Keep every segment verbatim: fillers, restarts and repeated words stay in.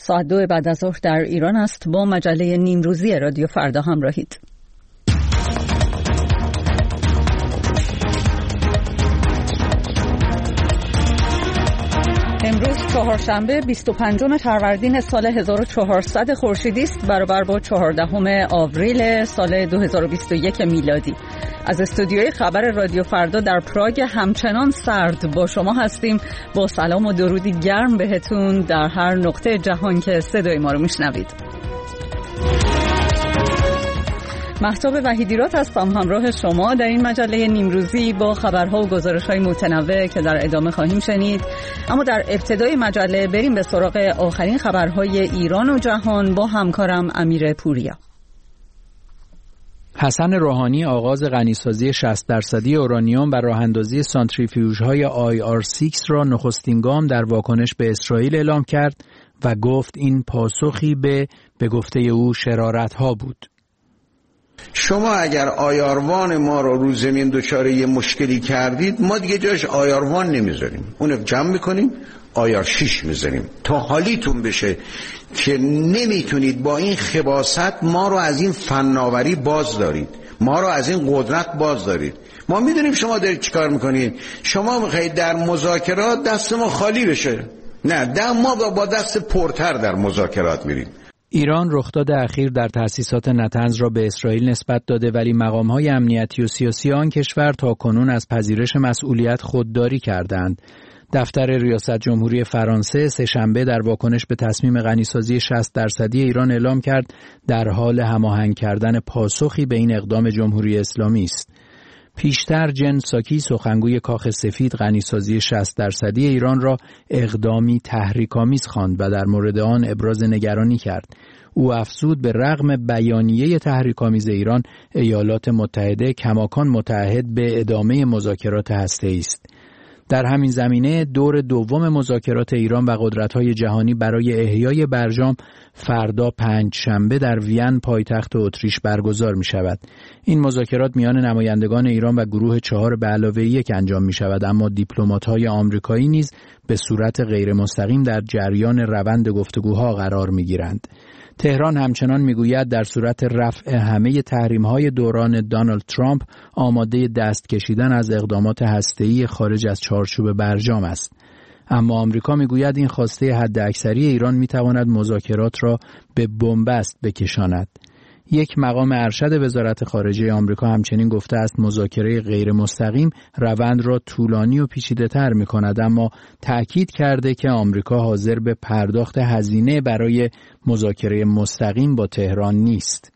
ساعت دو بعد از ظهر در ایران است. با مجله نیمروزی رادیو فردا همراهید. امروز چهارشنبه بیست و پنجم فروردین سال هزار و چهارصد خورشیدی است، برابر با چهاردهم آوریل سال دو هزار و بیست و یک میلادی. از استودیوی خبر رادیو فردا در پراگ همچنان سرد با شما هستیم. با سلام و درودی گرم بهتون در هر نقطه جهان که صدای ما رو میشنوید. مهتاب وحیدیرات هستم همراه شما در این مجله نیمروزی با خبرها و گزارش‌های متنوع که در ادامه خواهیم شنید. اما در ابتدای مجله بریم به سراغ آخرین خبرهای ایران و جهان با همکارم امیر پوریا. حسن روحانی آغاز غنیسازی شصت درصدی اورانیوم و راه‌اندازی سانتریفیوژهای آی آر شش را نخستین گام در واکنش به اسرائیل اعلام کرد و گفت این پاسخی به به گفته او شرارت‌ها بود. شما اگر آیاروان ما رو رو زمین دچار یه مشکلی کردید، ما دیگه جاش آیاروان نمیذاریم، اونو جمع میکنیم آیار شش میذاریم تا حالیتون بشه که نمیتونید با این خباثت ما رو از این فناوری باز دارید، ما رو از این قدرت باز دارید. ما میدونیم شما دارید چیکار میکنید. شما میخواید در مذاکرات دست ما خالی بشه، نه ده ما با دست پرتر در مذاکرات میریم. ایران رخداد اخیر در تأسیسات نطنز را به اسرائیل نسبت داده، ولی مقام‌های امنیتی و سیاسی آن کشور تاکنون از پذیرش مسئولیت خودداری کردند. دفتر ریاست جمهوری فرانسه سه‌شنبه در واکنش به تصمیم غنیسازی شصت درصدی ایران اعلام کرد در حال هماهنگ کردن پاسخی به این اقدام جمهوری اسلامی است. پیشتر جن ساکی سخنگوی کاخ سفید غنیسازی شصت درصدی ایران را اقدامی تحریک‌آمیز خواند و در مورد آن ابراز نگرانی کرد. او افزود به رغم بیانیه تحریک‌آمیز ایران، ایالات متحده کماکان متعهد به ادامه مذاکرات هسته‌ای است. در همین زمینه دور دوم مذاکرات ایران و قدرت‌های جهانی برای احیای برجام فردا پنج شنبه در وین پایتخت اتریش برگزار می شود. این مذاکرات میان نمایندگان ایران و گروه چهار به علاوه یک انجام می شود، اما دیپلمات‌های آمریکایی نیز به صورت غیر مستقیم در جریان روند گفتگوها قرار می گیرند. تهران همچنان میگوید در صورت رفع همه تحریم‌های دوران دونالد ترامپ آماده دست کشیدن از اقدامات هسته‌ای خارج از چارچوب برجام است. اما آمریکا میگوید این خواسته حداکثری ایران میتواند مذاکرات را به بنبست بکشاند. یک مقام ارشد وزارت خارجه آمریکا همچنین گفته است مذاکره غیر مستقیم روند را طولانی و پیچیده‌تر می‌کند، اما تأکید کرده که آمریکا حاضر به پرداخت هزینه برای مذاکره مستقیم با تهران نیست.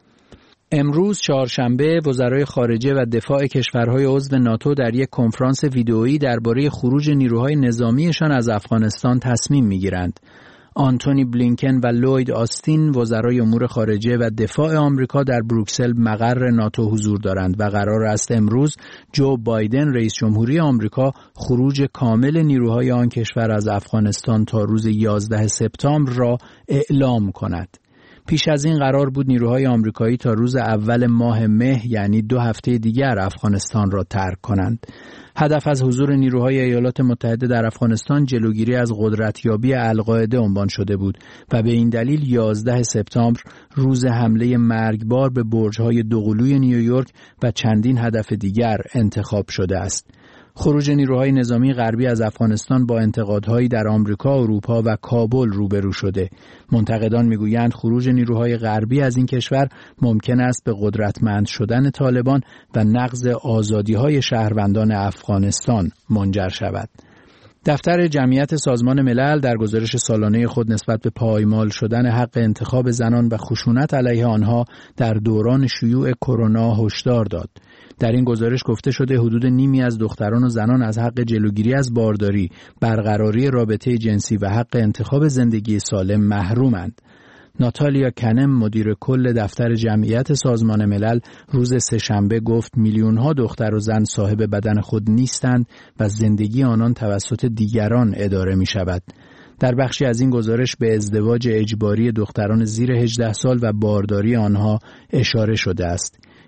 امروز چهارشنبه وزرای خارجه و دفاع کشورهای عضو ناتو در یک کنفرانس ویدئویی درباره خروج نیروهای نظامیشان از افغانستان تصمیم می‌گیرند. آنتونی بلینکن و لوید آستین وزرای امور خارجه و دفاع آمریکا در بروکسل مقر ناتو حضور دارند و قرار است امروز جو بایدن رئیس جمهوری آمریکا خروج کامل نیروهای آن کشور از افغانستان تا روز یازده سپتامبر را اعلام کند. پیش از این قرار بود نیروهای آمریکایی تا روز اول ماه مه یعنی دو هفته دیگر افغانستان را ترک کنند. هدف از حضور نیروهای ایالات متحده در افغانستان جلوگیری از قدرتیابی القاعده عنوان شده بود و به این دلیل یازده سپتامبر روز حمله مرگبار به برج‌های دوقلوی نیویورک و چندین هدف دیگر انتخاب شده است. خروج نیروهای نظامی غربی از افغانستان با انتقادهایی در آمریکا، اروپا و کابل روبرو شده. منتقدان میگویند خروج نیروهای غربی از این کشور ممکن است به قدرتمند شدن طالبان و نقض آزادی‌های شهروندان افغانستان منجر شود. دفتر جمعیت سازمان ملل در گزارش سالانه خود نسبت به پایمال شدن حق انتخاب زنان و خشونت علیه آنها در دوران شیوع کرونا هشدار داد. در این گزارش گفته شده حدود نیمی از دختران و زنان از حق جلوگیری از بارداری، برقراری رابطه جنسی و حق انتخاب زندگی سالم محرومند. ناتالیا کنم مدیر کل دفتر جمعیت سازمان ملل روز سه‌شنبه گفت میلیون‌ها دختر و زن صاحب بدن خود نیستند و زندگی آنان توسط دیگران اداره می‌شود. در بخشی از این گزارش به ازدواج اجباری دختران زیر هجده سال و بارداری آنها اشاره شده است.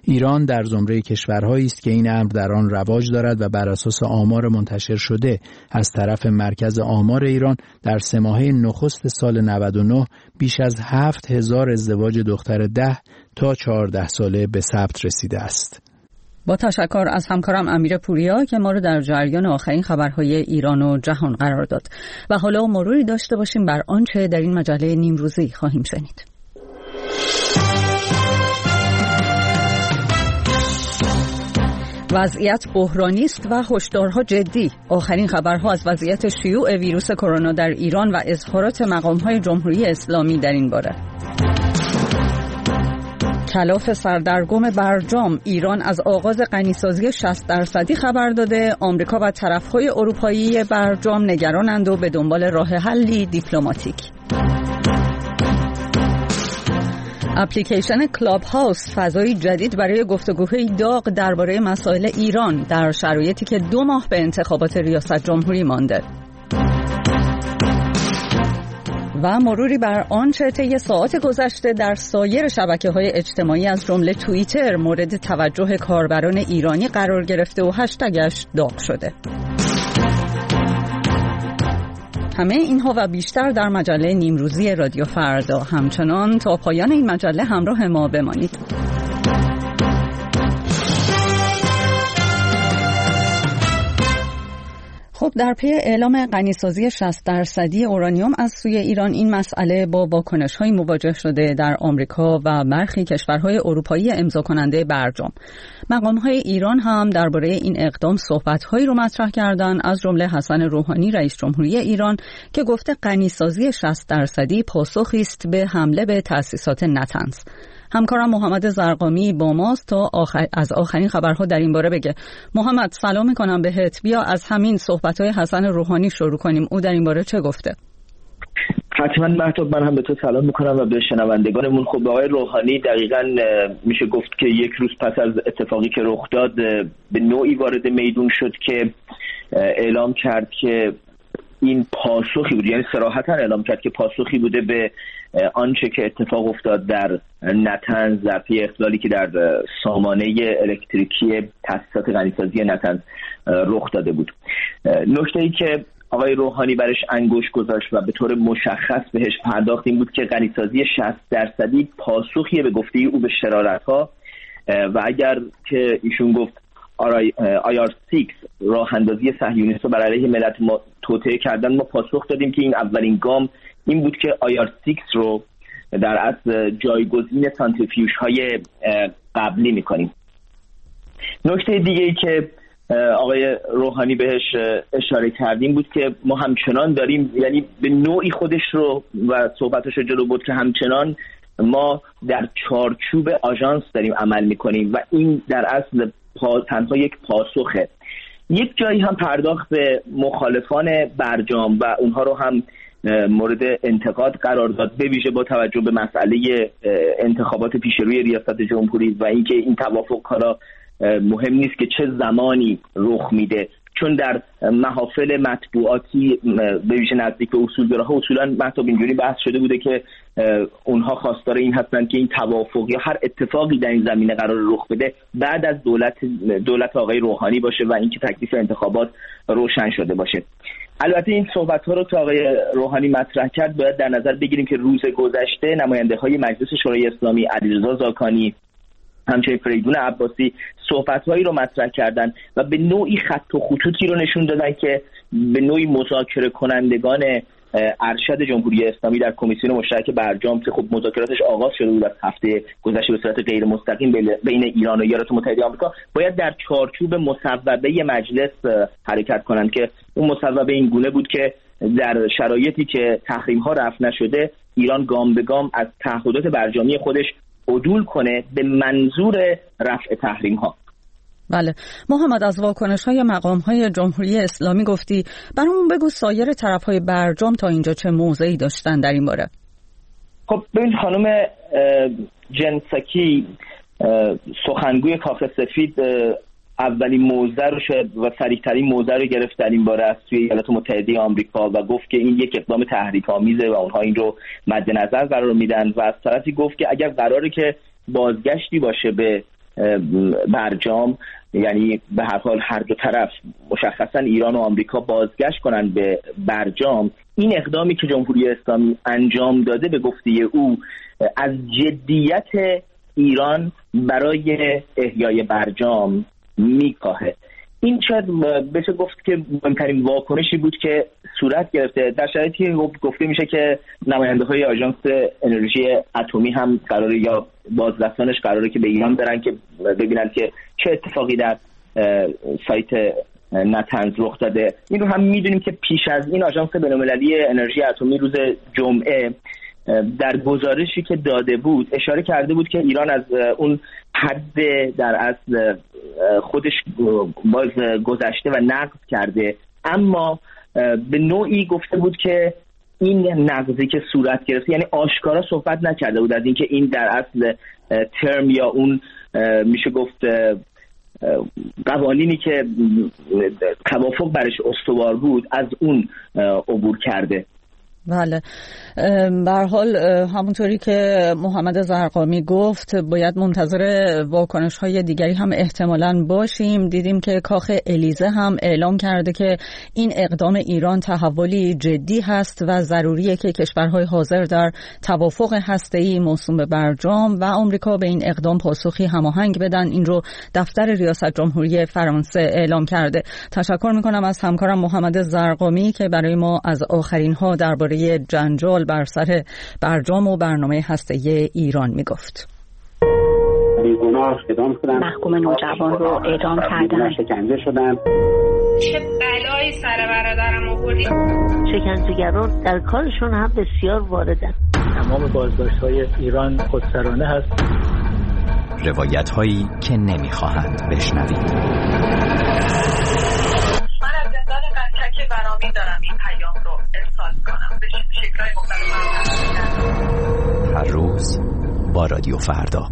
ایران در زمره کشورهایی است که این امر در آن رواج دارد و بر اساس آمار منتشر شده از طرف مرکز آمار ایران در سه ماهه نخست سال نود و نه بیش از هفت هزار ازدواج دختر ده تا چهارده ساله به ثبت رسیده است. با تشکر از همکارم امیر پوریا که ما رو در جریان آخرین خبرهای ایران و جهان قرار داد. و حالا مروری داشته باشیم بر آنچه در این مجله نیمروزی خواهیم شنید. وضعیت بحرانی است و هشدارها جدی. آخرین خبرها از وضعیت شیوع ویروس کرونا در ایران و اظهارات مقام‌های جمهوری اسلامی در این باره. کلاف سردرگم برجام، ایران از آغاز غنیسازی شصت درصدی خبر داده. آمریکا و طرف‌های اروپایی برجام نگرانند و به دنبال راه حلی دیپلماتیک. اپلیکیشن کلاب هاوس، فضایی جدید برای گفتگوهای داغ درباره مسائل ایران در شرایطی که دو ماه به انتخابات ریاست جمهوری مانده. و مروری بر آنچه طی ساعات گذشته در سایر شبکه‌های اجتماعی از جمله توییتر مورد توجه کاربران ایرانی قرار گرفته و هشتگش داغ شده. همه اینها و بیشتر در مجله نیمروزی رادیو فردا. همچنان تا پایان این مجله همراه ما بمانید. خب در پی اعلام غنیسازی شصت درصدی اورانیوم از سوی ایران، این مسئله با واکنش‌های مواجه شده در آمریکا و برخی کشورهای اروپایی امضا کننده برجام. مقام‌های ایران هم درباره این اقدام صحبت‌هایی رو مطرح کردن، از جمله حسن روحانی رئیس جمهوری ایران که گفته غنیسازی شصت درصدی پاسخی است به حمله به تأسیسات نتنز. همکارم محمد زرقامی با ماست تا آخر از آخرین خبرها در این باره بگه. محمد سلام میکنم بهت. بیا از همین صحبت‌های حسن روحانی شروع کنیم. او در این باره چه گفته؟ حتما مهتاب، من هم به تو سلام میکنم و به شنوندگانمون. خب آقای روحانی دقیقاً میشه گفت که یک روز پس از اتفاقی که رخ داد به نوعی وارد میدون شد که اعلام کرد که این پاسخی بود، یعنی صراحتاً اعلام کرد که پاسخی بوده به آنچه که اتفاق افتاد در نتنز در پی اختلالی که در سامانه الکتریکی تأسیسات غنیسازی نتنز رخ داده بود. نکته‌ای که آقای روحانی برش انگشت گذاشت و به طور مشخص بهش پرداخت این بود که غنیسازی شصت درصدی پاسخیه به گفته او به شرارت‌ها و اگر که ایشون گفت آی آر شش راه اندازی صهیونیست‌ها بر علیه ملت ما توطئه کردن، ما پاسخ دادیم که این اولین گام این بود که آی آر شش رو در اصل جایگزین سانتریفیوژهای قبلی میکنیم. نکته دیگه ای که آقای روحانی بهش اشاره کردیم بود که ما همچنان داریم، یعنی به نوعی خودش رو و صحبتش رو جلو بود که همچنان ما در چارچوب آژانس داریم عمل میکنیم و این در اصل تنها یک پاسخه. یک جایی هم پرداخت به مخالفان برجام و اونها رو هم مورد انتقاد قرار داد، به ویژه با توجه به مسئله انتخابات پیش روی ریاست جمهوری و اینکه این توافق کارا مهم نیست که چه زمانی رخ میده، چون در محافل مطبوعاتی به ویژه نزدیک به اصولگراها اصولا مطلب اینجوری بحث شده بوده که اونها خواستار این هستند که این توافق یا هر اتفاقی در این زمینه قرار رخ بده بعد از دولت دولت آقای روحانی باشه و اینکه تکلیف انتخابات روشن شده باشه. البته این صحبت‌ها رو که آقای روحانی مطرح کرد باید در نظر بگیریم که روز گذشته نماینده‌های مجلس شورای اسلامی علیرضا زاکانی همچنین فریدون عباسی صحبت‌هایی رو مطرح کردن و به نوعی خط و خطوطی رو نشون دادن که به نوعی مذاکره کنندگان ارشد جمهوری اسلامی در کمیسیون مشترک برجام که خب مذاکراتش آغاز شده بود از هفته گذشته به صورت غیر مستقیم بین ایران و ایالات متحده آمریکا، باید در چارچوب مصوبه مجلس حرکت کنند که اون مصوبه این گونه بود که در شرایطی که تحریم‌ها رفع نشده ایران گام به گام از تعهدات برجامی خودش عدول کنه به منظور رفع تحریم‌ها. بله محمد، از واکنش‌های مقام‌های جمهوری اسلامی گفتی، برامون بگو سایر طرف‌های برجام تا اینجا چه موضعی داشتن در این باره؟ خب ببین خانم جنسکی سخنگوی کاخ سفید اولین موضع رو شد و صریح‌ترین موضع رو گرفت در این باره از توی ایالات متحده آمریکا و گفت که این یک اقدام تحریک‌آمیزه و اونها این رو مد نظر قرار میدن و از طرفی گفت که اگر قراره که بازگشتی باشه به برجام، یعنی به هر حال هر دو طرف مشخصا ایران و آمریکا بازگشت کنن به برجام، این اقدامی که جمهوری اسلامی انجام داده به گفته او از جدیت ایران برای احیای برجام میکاهه. این شاید بشه گفت که مهمترین واکنشی بود که صورت گرفته در شرایطی گفته میشه که نماینده های آژانس انرژی اتمی هم قراره یا بازرسانش قراره که به ایران برن که ببینن که چه اتفاقی در سایت نتنز رخ داده. این رو هم میدونیم که پیش از این آژانس بین‌المللی انرژی اتمی روز جمعه در گزارشی که داده بود اشاره کرده بود که ایران از اون حد در اصل خودش باز گذشته و نقض کرده، اما به نوعی گفته بود که این نقضی که صورت گرفته، یعنی آشکارا صحبت نکرده بود از اینکه این در اصل ترم یا اون میشه گفت قوانینی که توافق برش استوار بود از اون عبور کرده. بله، به هر حال همونطوری که محمد زرقامی گفت باید منتظر واکنش‌های دیگری هم احتمالاً باشیم. دیدیم که کاخ الیزه هم اعلام کرده که این اقدام ایران تحولی جدی هست و ضروریه که کشورهای حاضر در توافق هسته‌ای موسوم به برجام و آمریکا به این اقدام پاسخی هماهنگ بدن. این رو دفتر ریاست جمهوری فرانسه اعلام کرده. تشکر می‌کنم از همکارم محمد زرقامی که برای ما از آخرین‌ها درباره جنجال بر سر برجام و برنامه هسته‌ای ایران میگفت. بیگناه اعدام شدن، محکوم نوجوان رو اعدام کردن، شکنجه شدن. چه بلایی سر برادرم آوردی؟ شکنجهگران در کارشون هم بسیار واردن. تمام بازداشت‌های ایران خودسرانه هست. روایت‌هایی که نمی‌خواهند بشنوید. من از زندان قنچک برامین دارم این پیام رو ارسال کنم به شکل‌های مختلف. هر روز با رادیو فردا.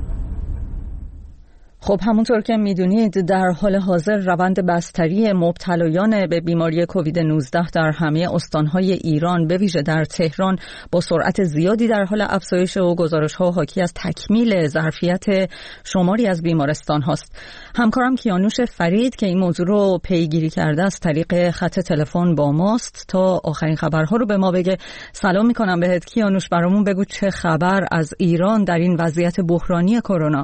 خب همونطور که میدونید در حال حاضر روند بستری مبتلایان به بیماری کووید نوزده در همه استانهای ایران به ویژه در تهران با سرعت زیادی در حال افزایش و گزارش‌ها حاکی از تکمیل ظرفیت شماری از بیمارستان هاست. همکارم کیانوش فرید که این موضوع رو پیگیری کرده از طریق خط تلفن با ماست تا آخرین خبرها رو به ما بگه. سلام میکنم بهت کیانوش، برامون بگو چه خبر از ایران در این وضعیت بحرانی کرونا.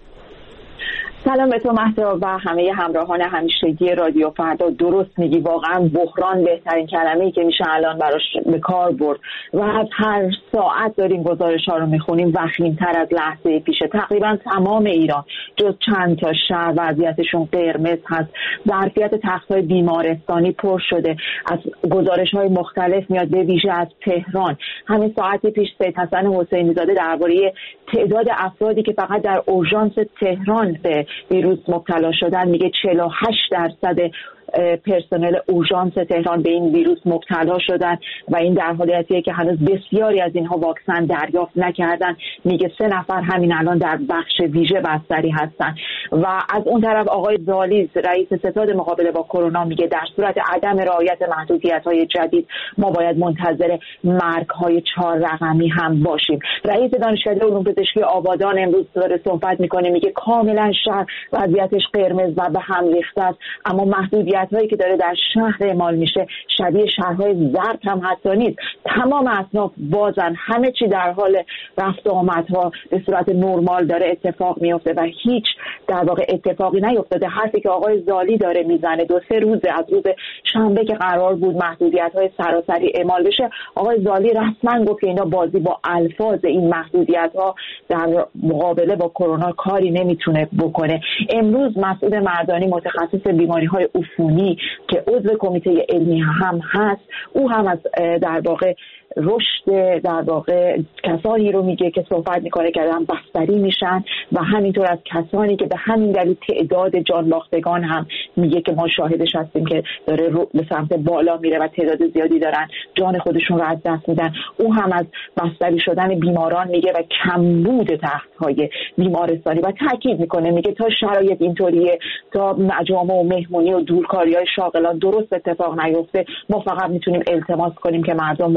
سلام به تو مهدا و همه همراهان همیشگی رادیو فردا. درست میگی، واقعا بحران بهترین کلمه‌ای که میشه الان براش به کار برد و از هر ساعت داریم گزارش‌ها رو میخونیم وخیم‌تر از لحظه پیشه. تقریبا تمام ایران جز چند تا شهر وضعیتشون قرمز هست. ظرفیت تخت‌های بیمارستانی پر شده. از گزارش‌های مختلف میاد به ویژه از تهران. همین ساعتی پیش سید حسن حسینی زاده درباره تعداد افرادی که فقط در اورژانس تهران به ویروس مبتلا شدن میگه چهل و هشت درصد پرسنل اورژانس تهران به این ویروس مبتلا شدن و این در حالیه که هنوز بسیاری از اینها واکسن دریافت نکردن. میگه سه نفر همین الان در بخش ویژه بستری هستن. و از اون طرف آقای زالیز رئیس ستاد مقابله با کرونا میگه در صورت عدم رعایت محدودیت‌های جدید ما باید منتظر مرگ‌های چهار رقمی هم باشیم. رئیس دانشکده علوم پزشکی آبادان امروز داره صحبت میکنه، میگه کاملا شهر وضعیتش قرمز و به هم ریخته است، اما محدودیت هایی که داره در شهر اعمال میشه شبیه شهرهای زرد هم حتی نیست. تمام اصناف بازن، همه چی در حال رفت و آمدها به صورت نرمال داره اتفاق میفته و هیچ در واقع اتفاقی نیفتاده. حرفی که آقای زالی داره میزنه دو سه روزه از روز شنبه که قرار بود محدودیت های سراسری اعمال بشه، آقای زالی رسما گفت که اینا بازی با الفاظ، این محدودیت ها در مقابله با کرونا کاری نمیتونه بکنه. امروز مسعود مردانی متخصص بیماری های عفونی که عضو کمیته علمی هم هست، او هم از در واقع رشد در واقع کسانی رو میگه که صحبت میکنه که دارن بستری میشن و همینطور از کسانی که به همین دلیل تعداد جان باختگان هم میگه که ما شاهدش هستیم که داره رو به سمت بالا میره و تعداد زیادی دارن جان خودشون رو از دست میدن. او هم از بستری شدن بیماران میگه و کمبود تخت‌های بیمارستانی و تاکید میکنه، میگه تا شرایط اینطوریه، تا مجامع و مهمونی و دورکاری‌های شاغلان درست اتفاق نیفته، ما فقط میتونیم التماس کنیم که مردم مواظب باشن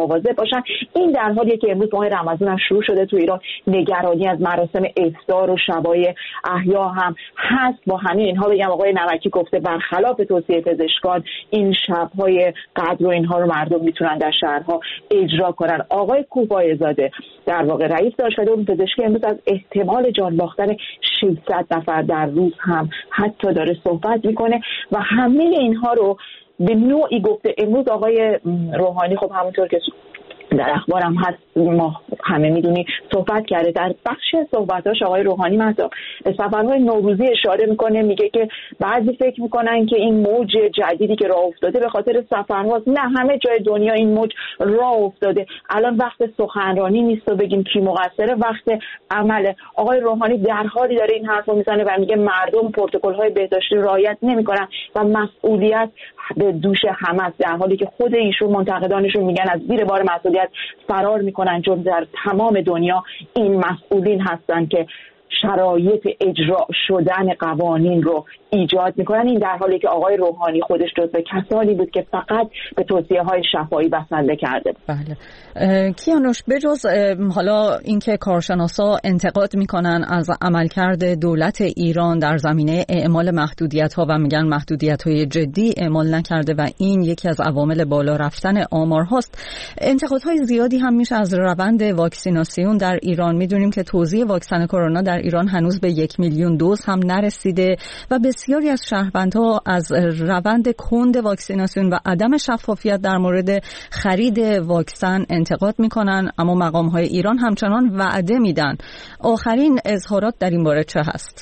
باشن. این در حالیه که امروز ماه رمضان هم شروع شده تو ایران، نگرانی از مراسم افطار و شبای احیا هم هست. با همین اینها بگم آقای نمکی گفته برخلاف توصیه پزشکان این شب‌های قدر و اینها رو مردم میتونن در شهرها اجرا کنن. آقای کوفایزاده در واقع رئیس دانشکده علوم پزشکی امروز از احتمال جان باختن ششصد نفر در روز هم حتی داره صحبت میکنه و همه اینها رو به نوعی گفته. امروز آقای روحانی خب همونطور که در اخبارم هست ما همه میدونی صحبت کرده. در بخش صحبتاش آقای روحانی مثلا سفرهای نوروزی اشاره میکنه، میگه که بعضی فکر میکنن که این موج جدیدی که راه افتاده به خاطر سفرهاست. نه، همه جای دنیا این موج راه افتاده. الان وقت سخنرانی نیست و بگیم کی مقصره، وقت عمله. آقای روحانی در حالی داره این حرفو میزنه و میگه مردم پروتکل‌های بهداشتی رعایت نمیکنن و مسئولیت به دوش همه است، در حالی که خود ایشون منتقدانشون میگن از زیر بار مسئولیت فرار میکنن، چون در تمام دنیا این مسئولین هستن که شرایط اجرا شدن قوانین رو ایجاد میکنن. این در حالی که آقای روحانی خودش جزو کسانی بود که فقط به توصیه های شفاهی بسنده کرده بود. بله. کیانوش، بجز حالا اینکه کارشناسا انتقاد میکنن از عملکرد دولت ایران در زمینه اعمال محدودیت ها و میگن محدودیت های جدی اعمال نکرده و این یکی از عوامل بالا رفتن آمار هاست، انتقادهای زیادی هم میشه از روند واکسیناسیون در ایران. میدونیم که توزیع واکسن کرونا در ایران هنوز به یک میلیون دوز هم نرسیده و بسیاری از شهروندها از روند کند واکسیناسیون و عدم شفافیت در مورد خرید واکسن انتقاد میکنن، اما مقام‌های ایران همچنان وعده میدن. آخرین اظهارات در این باره چه هست؟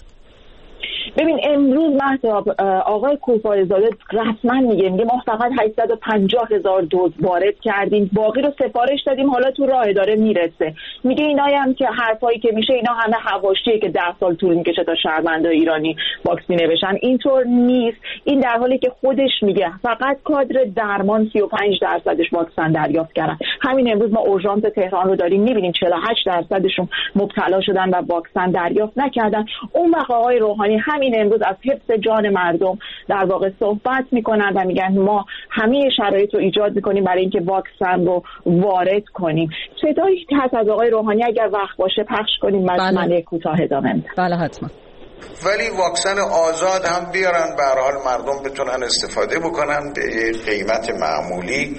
ببین امروز مهتاب آقای کوفایزاده رسما میگه میگه ما فقط هشتصد و پنجاه هزار دوز وارد کردیم، باقی رو سفارش دادیم، حالا تو راه داره میرسه. میگه اینایی هم که حرفایی که میشه اینا همه حواشیه که ده سال طول میکشه تا شهروندای ایرانی واکسینه بشن. اینطور نیست. این در حالی که خودش میگه فقط کادر درمان سی و پنج درصدش واکسن دریافت کردن. همین امروز ما اورژانس تهران رو داریم میبینیم چهل و هشت درصدشون مبتلا شدن و واکسن دریافت نکردن. اون وقت آقای روحانی همین امروز از حفظ جان مردم در واقع صحبت میکنن و میگن ما همه شرایط رو ایجاد میکنیم برای اینکه واکسن رو وارد کنیم. صدایی هست از آقای روحانی اگر وقت باشه پخش کنیم. بله. من کوتاه ادامه میدم. بله حتما. ولی واکسن آزاد هم بیارن، به هر حال مردم بتونن استفاده بکنن به قیمت معمولی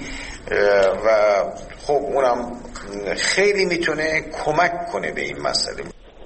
و خب اونم خیلی میتونه کمک کنه به این مسئله.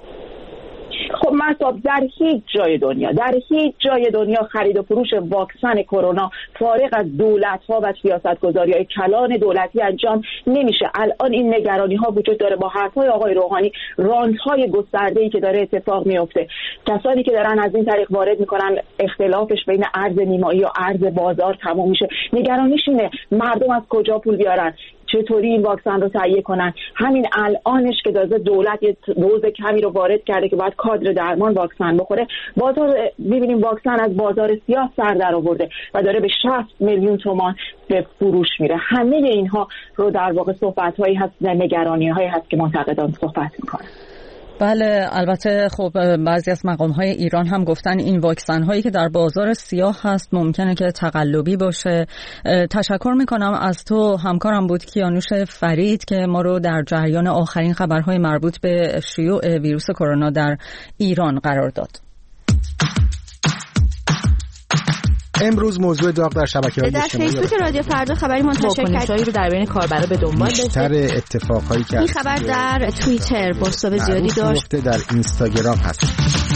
خب مطلب در هیچ جای دنیا در هیچ جای دنیا خرید و فروش واکسن کرونا فارغ از دولت‌ها و سیاست‌گذاری‌های کلان دولتی انجام نمیشه. الان این نگرانی‌ها وجود داره. با حرف‌های آقای روحانی رانت‌های گسترده‌ای که داره اتفاق میفته، کسانی که دارن از این طریق وارد میکنن اختلافش بین ارز نیمایی و ارز بازار تمام میشه. نگرانیش اینه مردم از کجا پول بیارن، چطوری این واکسن رو تهیه کنن. همین الانش که دازه دولت یه دوز کمی رو وارد کرده که باید کادر درمان واکسن بخوره، بازار می‌بینیم واکسن از بازار سیاه سر در آورده و داره به شصت میلیون تومان به فروش میره. همه اینها رو در واقع صحبت‌هایی هست، نگرانی‌هایی هست که منتقدان صحبت می‌کنن. بله، البته خب بعضی از مقام‌های ایران هم گفتن این واکسن هایی که در بازار سیاه هست ممکنه که تقلبی باشه. تشکر میکنم از تو، همکارم بود کیانوش فرید که ما رو در جریان آخرین خبرهای مربوط به شیوع ویروس کرونا در ایران قرار داد. امروز موضوع داغ در شبکه‌های اجتماعی در فیسبوک رادیو فردا خبری منتشر کرد رو در بین کاربرا به دنبال بیشتر اتفاقایی که این خبر در توییتر بازتاب زیادی داشت، در اینستاگرام هست.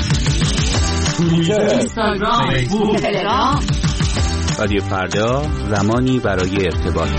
اینستاگرام، فیسبوک، تلگرام. رادیو فردا، زمانی برای ارتباط.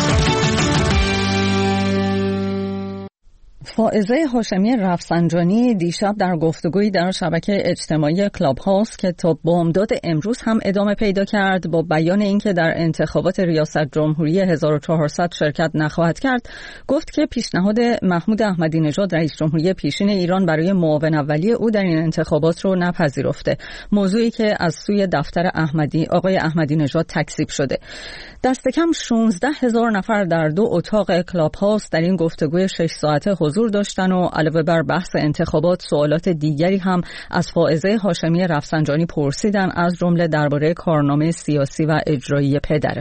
فائزه هاشمی رفسنجانی دیشب در گفتگویی در شبکه اجتماعی کلاب هاوس که تا بامداد امروز هم ادامه پیدا کرد با بیان اینکه در انتخابات ریاست جمهوری هزار و چهارصد شرکت نخواهد کرد، گفت که پیشنهاد محمود احمدی نژاد رئیس جمهوری پیشین ایران برای معاون اولیه او در این انتخابات رو نپذیرفته، موضوعی که از سوی دفتر احمدی آقای احمدی نژاد تکذیب شده. دست کم شانزده هزار نفر در دو اتاق کلاب هاوس در این گفتگوی شش ساعته حضور داشتن و علاوه بر بحث انتخابات سوالات دیگری هم از فائزه هاشمی رفسنجانی پرسیدن، از جمله درباره کارنامه سیاسی و اجرایی پدرش.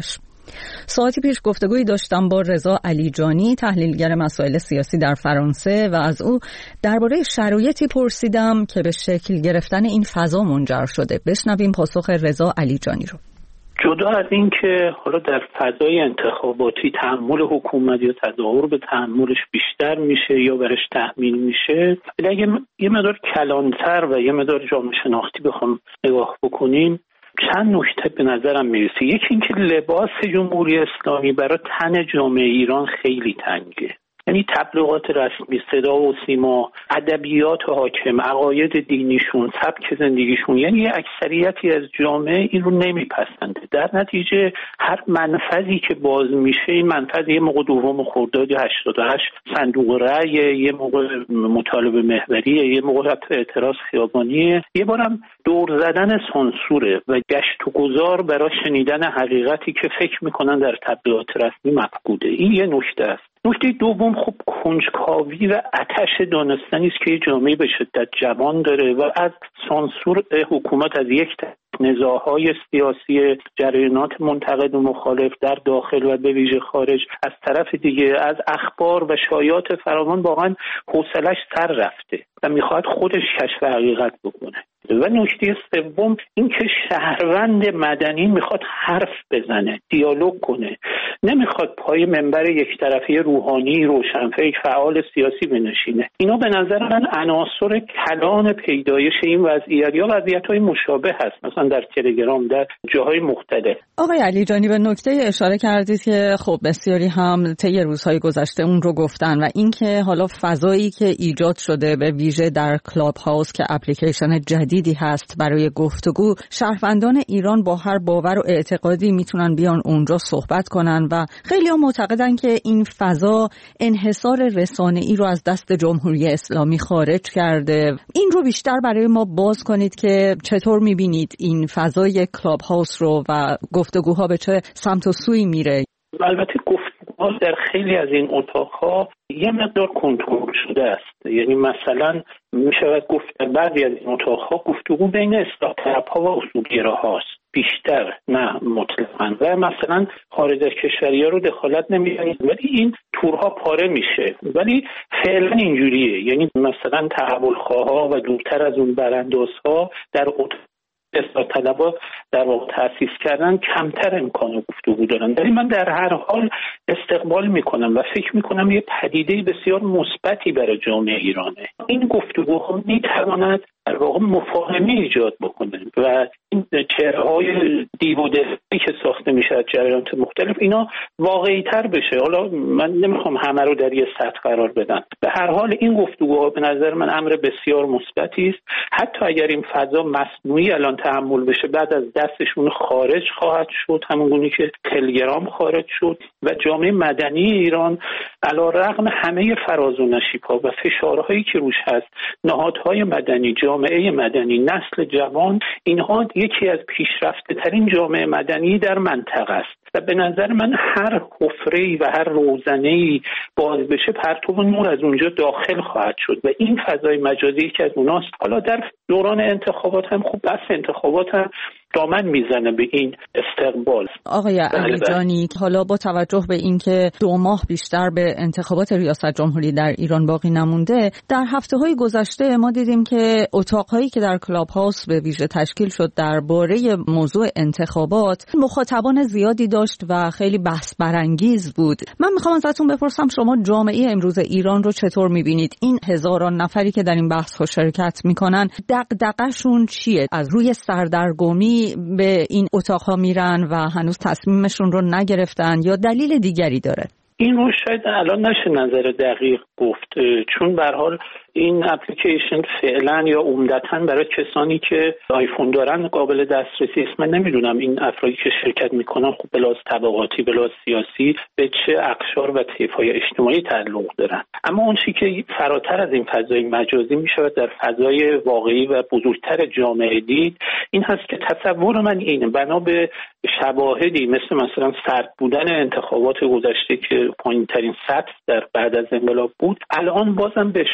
ساعتی پیش گفتگویی داشتم با رضا علیجانی، تحلیلگر مسائل سیاسی در فرانسه، و از او درباره شرایطی پرسیدم که به شکل گرفتن این فضا منجر شده. بشنویم پاسخ رضا علیجانی رو. جدا از این که حالا در فضای انتخاباتی تحمل حکومت یا تظاهر به تحملش بیشتر میشه یا برش تحمیل میشه، اگه یه مقدار کلانتر و یه مقدار جامعه شناختی بخوام نگاه بکنیم، چند نکته به نظرم میرسه. یکی اینکه لباس جمهوری اسلامی برای تن جامعه ایران خیلی تنگه. یعنی تبلیغات رسمی، صدا و سیما، ادبیات حاکم، عقاید دینیشون، سبک زندگیشون، یعنی یه اکثریتی از جامعه این رو نمیپسنده. در نتیجه هر منفذی که باز میشه، این منفذ یه موقع دوم خرداد هشتاد و هشت صندوق رأی، یه موقع مطالبه محوریه، یه موقع حتی اعتراض خیابانیه، یه بارم دور زدن سانسوره و گشت و گذار برای شنیدن حقیقتی که فکر میکنن در تبلیغات رسمی مفقوده. این یه نکته است. نکته دوم خب کنجکاوی و آتش دانستنی است که جامعه به شدت جوان داره و از سانسور حکومت، از یک نزاعهای سیاسی، جریانات منتقد و مخالف در داخل و به ویژه خارج، از طرف دیگه از اخبار و شایعات فراوان واقعا حوصله‌اش سر رفته و میخواد خودش کشف حقیقت بکنه. و نکته سوم این که شهروند مدنی میخواد حرف بزنه، دیالوگ کنه، نمیخواد پای منبر یک طرفی روحانی، روشنفکر، فعال سیاسی بنشینه. اینا به نظر من عناصر کلان پیدایش این وضعیت یا وضعیت‌های مشابه هست، مثلا در تلگرام، در جاهای مختلف. آقای علیجانی به نکته اشاره کردید که خب بسیاری هم طی روزهای گذشته اون رو گفتن و اینکه حالا فضایی که ایجاد شده به ویژه در کلاب هاوس که اپلیکیشن جدیدی هست برای گفتگو، شهروندان ایران با هر باور و اعتقادی میتونن بیان اونجا صحبت کنن و خیلی ها معتقدن که این فضا انحصار رسانه‌ای رو از دست جمهوری اسلامی خارج کرده. این رو بیشتر برای ما باز کنید که چطور میبینید این فضای کلاب هاوس رو و گفتگوها به چه سمت و سوی میره؟ البته گفتگوها در خیلی از این اتاقها یه مقدار کنترل شده است. یعنی مثلا میشود گفت در بعضی از این اتاقها گفتگو بین اصلاح طلب‌ها و اصولگراهاست بیشتر، نه مطلقاً. و مثلا خارج از کشوری‌ها رو دخالت نمی‌کنید، ولی این تورها پاره میشه. ولی فعلا اینجوریه، یعنی مثلا تحولخواها و دورتر از اون براندازها در اتاق اصلاح طلب‌ها در واقع تأسیس کردن کمتر امکان گفتگو دارن. ولی من در هر حال استقبال میکنم و فکر میکنم یه پدیده بسیار مثبتی برای جامعه ایرانه. این گفتگوها میتواند در واقع مفاهمه ایجاد بکنه و این چهره‌های دیو و دستی که ساخته میشه از جریانات مختلف اینا واقعی تر بشه. حالا من نمیخوام همه رو در یه سطح قرار بدم. به هر حال این گفتگوها به نظر من امر بسیار مثبتی است. حتی اگر این فضا مصنوعی الان تحمل بشه، بعد از دستشون خارج خواهد شد، همونگونه که تلگرام خارج شد و جامعه مدنی ایران علیرغم همه فراز و نشیب‌ها و فشارهایی که روش هست، نهادهای مدنی، جامعه مدنی، نسل جوان، اینها یکی از پیشرفته ترین جامعه مدنی در منطقه است و به نظر من هر حفره‌ای و هر روزنه‌ای باز بشه پرتو نور از اونجا داخل خواهد شد و این فضای مجازی که از اوناست. حالا در دوران انتخابات هم خوب بس انتخابات هم دامن میزنه به این استقبال. آقای علیجانی، حالا با توجه به اینکه دو ماه بیشتر به انتخابات ریاست جمهوری در ایران باقی نمونده، در هفته‌های گذشته ما دیدیم که اتاق‌هایی که در کلاب هاوس به ویژه تشکیل شد درباره موضوع انتخابات مخاطبان زیادی داشت و خیلی بحث برانگیز بود. من میخوام ازتون بپرسم شما جامعه امروز ایران رو چطور میبینید؟ این هزاران نفری که در این بحث شرکت میکنن دغدغه‌شون چیه؟ از روی سردرگمی به این اتاق‌ها میرن و هنوز تصمیمشون رو نگرفتن یا دلیل دیگری داره؟ این رو شاید الان نشه نظر دقیق گفت، چون به هر حال این اپلیکیشن فعلا یا عمدتاً برای کسانی که آیفون دارن قابل دسترسی است. من نمیدونم این افرادی که شرکت میکنن خب بلاز طبقاتی، بلاز سیاسی به چه اقشار و طیف‌های اجتماعی تعلق دارن. اما اون چیزی که فراتر از این فضای مجازی میشود در فضای واقعی و بزرگتر جامعه دید، این هست که تصور من اینه بنا به شواهدی مثل مثلا سرد بودن انتخابات گذشته که پایین‌ترین سطح در بعد از انقلاب بود، الان بازم به شهادت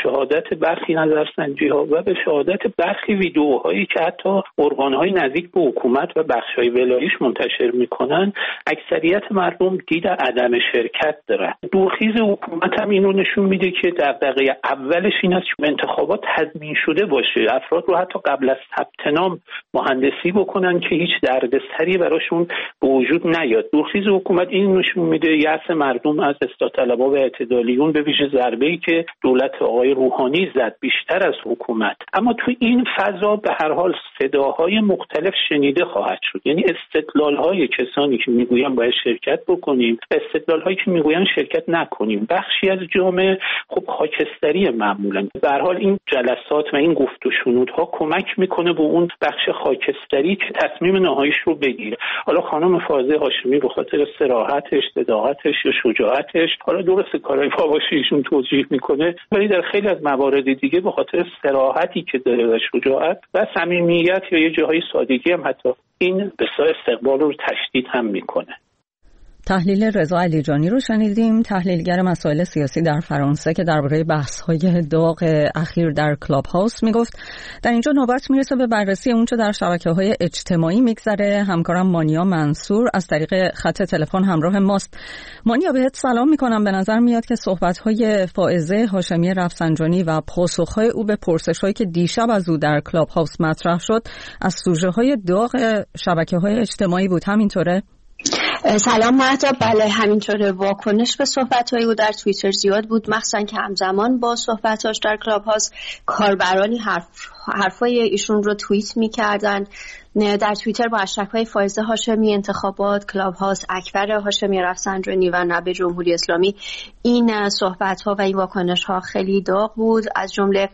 شهادت برخی نظرسنجی‌ها و به شهادت برخی ویدئوهایی که حتی ارگان‌های نزدیک به حکومت و بخش‌های ولاییش منتشر می‌کنن، اکثریت مردم دید عدم شرکت دارن. دورخیز حکومت هم اینو نشون میده که دغدغه اولش این است که انتخابات تضمین شده باشه، افراد رو حتی قبل از ثبت نام مهندسی بکنن که هیچ دردسری براشون به وجود نیاد. دورخیز حکومت این نشون میده یأس مردم از اصلاح طلبها و اعتدالیون به ویژه ضربه‌ای که دولت آقای روحانی زد بیشتر از حکومت. اما تو این فضا به هر حال صداهای مختلف شنیده خواهد شد، یعنی استدلال‌های کسانی که میگوین باید شرکت بکنیم، استدلال‌هایی که میگوین شرکت نکنیم. بخشی از جامعه خب خاکستری معمولا. به هر حال این جلسات و این گفت و شنودها کمک میکنه به اون بخش خاکستری که تصمیم نهاییش رو بگیره. حالا خانم فائزه هاشمی به خاطر صراحتش، صداقتش یا شجاعتش، حالا درست کارهای فاواشی ایشون توجیه میکنه، ولی در خیلی از موارد دیگه به خاطر صراحتی که داره و شجاعت و صمیمیت یا یه جاهای سادگی هم حتی این بسیار استقبال رو تشدید هم میکنه. تحلیل رضا علیجانی رو شنیدیم، تحلیلگر مسائل سیاسی در فرانسه که درباره بحث‌های داغ اخیر در کلاب هاوس میگفت. در اینجا نوبت میرسه به بررسی اونچه در شبکه‌های اجتماعی میگذره. همکارم مانیا منصور از طریق خط تلفن همراه ماست. مانیا بهت سلام میکنم. به نظر میاد که صحبت‌های فائزه هاشمی رفسنجانی و پاسخ‌های او به پرسش‌هایی که دیشب از او در کلاب هاوس مطرح شد از سوژه‌های داغ شبکه‌های اجتماعی بود، همینطوره؟ سلام مهتاب. بله همینطوره. واکنش به صحبت‌های او در توییتر زیاد بود، مخصوصا که همزمان با صحبتاش در کلاب هاوس کاربرانی حرف حرفای ایشون رو توییت می‌کردن. در توییتر با هشتگ‌های فائزه هاشمی انتخابات، کلاب هاوس، اکبر هاشمی رفسنجانی و نب جمهوری اسلامی این صحبت‌ها و این واکنش‌ها خیلی داغ بود. از جمله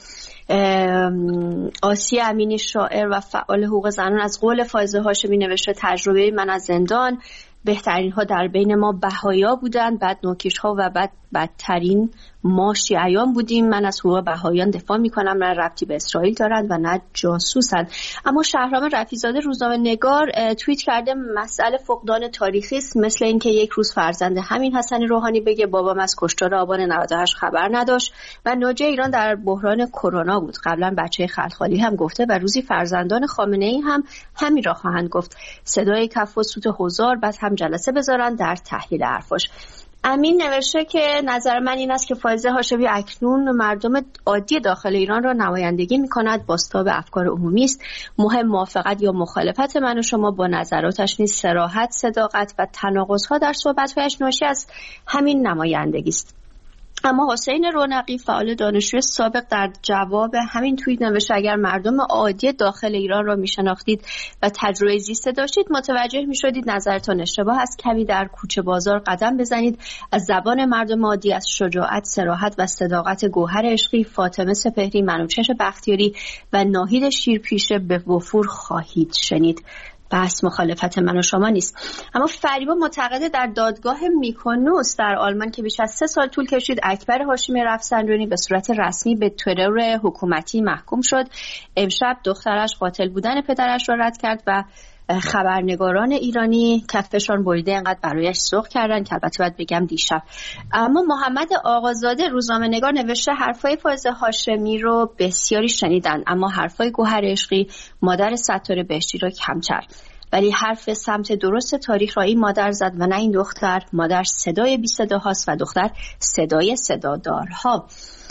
آسیه امینی شاعر و فعال حقوق زنان از قول فائزه هاشمی نوشته تجربه من از زندان، بهترین ها در بین ما بهایا بودند، بعد نوکیش ها و بعد بدترین ما شیعیان بودیم. من از حقوق بهایان دفاع میکنم، نه ربطی به اسرائیل دارند و نه جاسوسند. اما شهرام رفیع‌زاده روزنامه نگار توییت کرده مسئله فقدان تاریخی است، مثل اینکه یک روز فرزند همین حسن روحانی بگه بابام از کشتار آبان نود و هشت خبر نداشت و ناجی ایران در بحران کرونا بود. قبلا بچه خلخالی هم گفته و روزی فرزندان خامنه‌ای هم همین را خواهند گفت. صدای کف و سوت حضار بعد هم جلسه بذارن در تحلیل حرفاش. امین نوشته که نظر من این است که فائزه هاشمی اکنون مردم عادی داخل ایران را نمایندگی می‌کند، بازتاب افکار عمومی است. مهم موافقت یا مخالفت من و شما با نظراتش نیست، صراحت، صداقت و تناقض‌ها در صحبت‌هایش ناشی از همین نمایندگی است. اما حسین رونقی فعال دانشجوی سابق در جواب همین توییت نوشته اگر مردم عادی داخل ایران را میشناختید و تجربه زیسته داشتید متوجه میشدید نظرتان اشتباه است. کمی در کوچه بازار قدم بزنید، از زبان مردم عادی از شجاعت، صراحت و صداقت گوهر عشقی، فاطمه سپهری، منوچهر بختیاری و ناهید شیرپیشه به وفور خواهید شنید. بحث مخالفت من و شما نیست. اما فریبا معتقده در دادگاه میکونوس در آلمان که بیش از سه سال طول کشید اکبر هاشمی رفسنجانی به صورت رسمی به ترور حکومتی محکوم شد. امشب دخترش قاتل بودن پدرش را رد کرد و خبرنگاران ایرانی کفشان بریده انقدر برایش سرخ کردن که البته باید بگم دیشب. اما محمد آقازاده روزنامه نگار نوشته حرفای فائزه هاشمی رو بسیاری شنیدن اما حرفای گوهر عشقی مادر ستاره بهشتی را کمتر. ولی حرف سمت درست تاریخ را این مادر زد و نه این دختر. مادر صدای بی صدا هاست و دختر صدای صدادارها.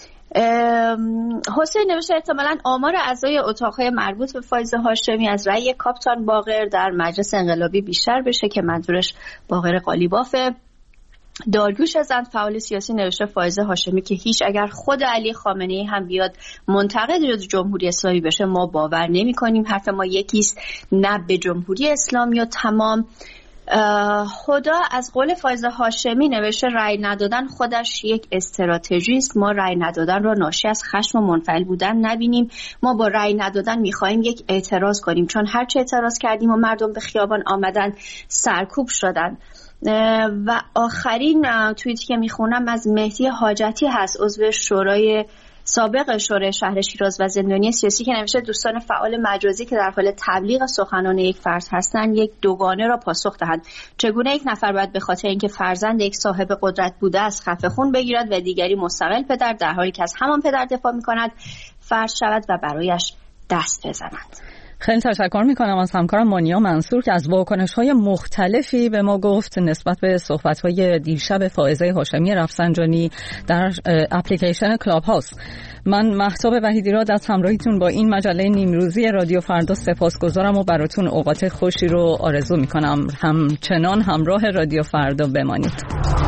حسین نوشته احتمالاً آمار اعضای اتاقهای مربوط به فائزه هاشمی از رأی کاپیتان باقر در مجلس انقلابی بیشتر بشه که منظورش باقر قالیبافه. داریوش زند فعال سیاسی نوشته فائزه هاشمی که هیچ اگر خود علی خامنه‌ای هم بیاد منتقد جمهوری اسلامی بشه ما باور نمی کنیم. حرف ما یکیست، نه به جمهوری اسلامی یا تمام. خدا از قول فائزه هاشمی نوشته رأی ندادن خودش یک استراتژی است. ما رأی ندادن را ناشی از خشم و منفعل بودن نبینیم. ما با رأی ندادن می‌خوایم یک اعتراض کنیم، چون هر چه اعتراض کردیم و مردم به خیابان آمدن سرکوب شدن. و آخرین توییتی که میخونم از مهدی حاجتی هست، عضو شورای سابق شورای شهر شیراز و زندانی سیاسی که نوشته دوستان فعال مجازی که در حال تبلیغ سخنان یک فرد هستند یک دوگانه را پاسخ دهند. چگونه یک نفر باید به خاطر اینکه فرزند یک صاحب قدرت بوده است خفه خون بگیرد و دیگری مستقل پدر در حالی که از همان پدر دفاع می‌کند فرض شود و برایش دست بزنند. خیلی تشکر میکنم از همکارم مانیا منصور که از واکنش‌های مختلفی به ما گفت نسبت به صحبت‌های دیشب فائزه هاشمی رفسنجانی در اپلیکیشن کلاب هاوس. من مهتاب وحیدیراد از همراهیتون با این مجله نیمروزی رادیو فردا سپاسگزارم و براتون اوقات خوشی رو آرزو میکنم. همچنان همراه رادیو فردا بمانید.